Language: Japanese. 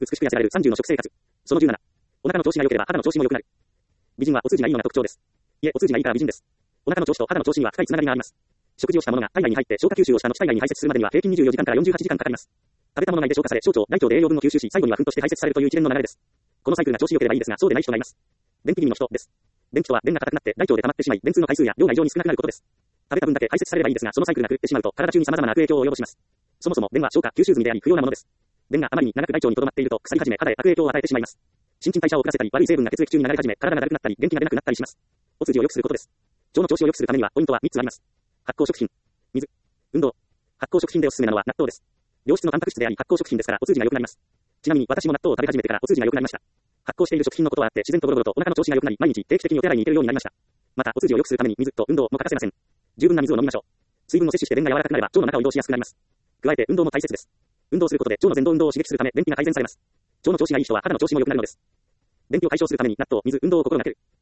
美しく痩せられる30の食生活。その17。お腹の調子が良ければ肌の調子も良くなる。美人はお通じがいいのが特徴です。いえ、お通じがいいから美人です。お腹の調子と肌の調子には深いつながりがあります。食事をしたものが体内に入って消化吸収をした後体外に排泄するまでには平均24時間から48時間かかります。食べたものが胃で消化され、小腸、大腸で栄養分を吸収し、最後には糞として排泄されるという一連の流れです。このサイクルが調子良ければいいですが、そうでない人がいます。便秘気味の人です。便秘とは便が硬くなって大腸で溜まってしまい、便通の回数や量が異常に少なくなることです。食べた分だけ排泄されればいいですが、そのサイクルが狂ってしまうと体中に様々な悪影響を及ぼします。そもそも便は消化吸収済みであり不要なものです。便があまりに長く大腸に留まっていると腐り始め、肌へ悪影響を与えてしまいます。新陳代謝を遅らせたり、悪い成分が血液中に流れ始め、体がだるくなったり、元気が出なくなったりします。お通じを良くすることです。腸の調子を良くするためにはポイントは3つあります。発酵食品、水、運動。発酵食品でおすすめなのは納豆です。良質のタンパク質であり発酵食品ですからお通じが良くなります。ちなみに私も納豆を食べ始めてからお通じが良くなりました。発酵している食品のことはあって自然とゴロゴロとお腹の調子が良くなり、毎日定期的にお手洗いに行けるようになりました。またお通じを良くするために水と運動も欠かせません。十分な水を飲みましょう。水分を摂取して便が柔らかくなれば腸の中を移動しやすくなります。加えて運動も大切です。運動することで腸の前動運動を刺激するため便秘が改善されます。腸の調子がいい人は肌の調子も良くなるのです。便秘を解消するために納豆、水、運動を心がける。